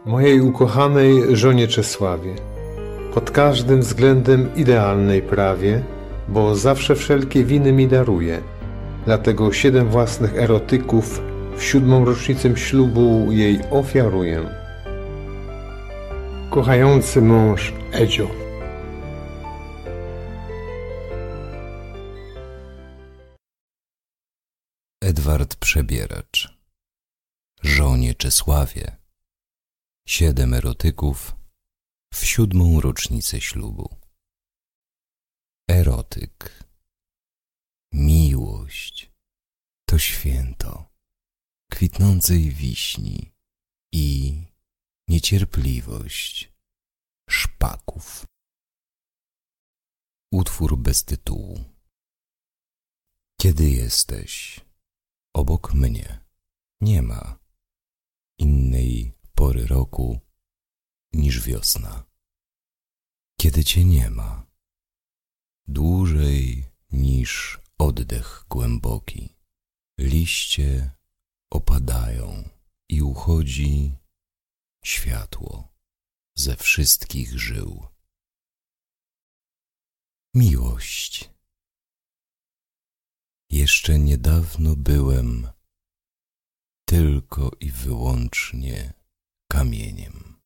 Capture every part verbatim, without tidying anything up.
Mojej ukochanej żonie Czesławie, pod każdym względem idealnej prawie, bo zawsze wszelkie winy mi daruje. Dlatego siedem własnych erotyków w siódmą rocznicę ślubu jej ofiaruję. Kochający mąż Edzio. Edward Przebieracz. Żonie Czesławie. Siedem erotyków w siódmą rocznicę ślubu. Erotyk. Miłość to święto kwitnącej wiśni i niecierpliwość szpaków. Utwór bez tytułu. Kiedy jesteś obok mnie, nie ma innej pory roku niż wiosna. Kiedy cię nie ma, dłużej niż oddech głęboki, liście opadają i uchodzi światło ze wszystkich żył. Miłość. Jeszcze niedawno byłem tylko i wyłącznie kamieniem.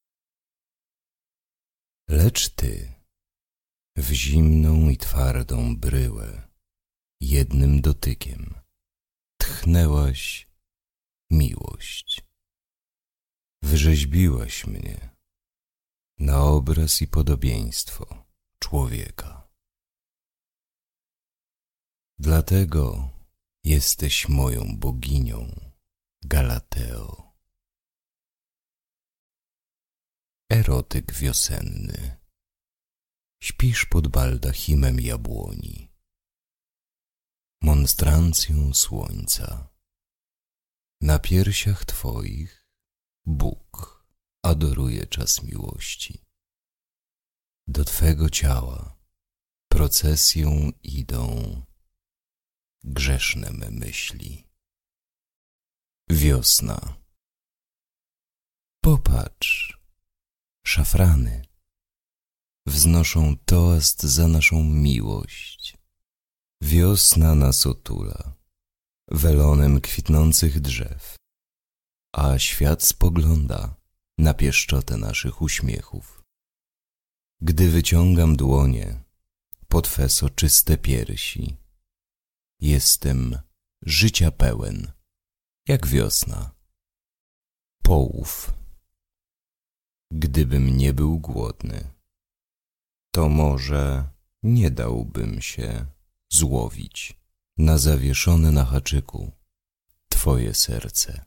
Lecz ty w zimną i twardą bryłę jednym dotykiem tchnęłaś miłość. Wyrzeźbiłaś mnie na obraz i podobieństwo człowieka. Dlatego jesteś moją boginią, Galateo. Erotyk wiosenny. Śpisz pod baldachimem jabłoni, monstrancją słońca. Na piersiach twoich Bóg adoruje czas miłości. Do twego ciała procesją idą grzeszne me myśli. Wiosna. Popatrz, szafrany wznoszą toast za naszą miłość. Wiosna nas otula welonem kwitnących drzew, a świat spogląda na pieszczotę naszych uśmiechów. Gdy wyciągam dłonie po twe soczyste piersi, jestem życia pełen, jak wiosna. Połów. Gdybym nie był głodny, to może nie dałbym się złowić na zawieszone na haczyku twoje serce.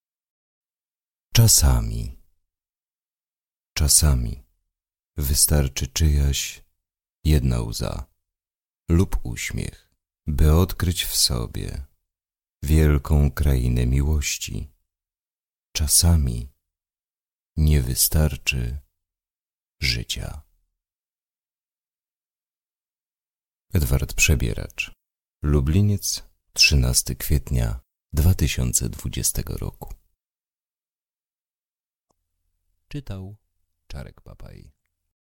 Czasami, czasami wystarczy czyjaś jedna łza lub uśmiech, by odkryć w sobie wielką krainę miłości. Czasami nie wystarczy życia. Edward Przebieracz. Lubliniec, trzynastego kwietnia dwa tysiące dwudziestego roku. Czytał Czarek Papaj.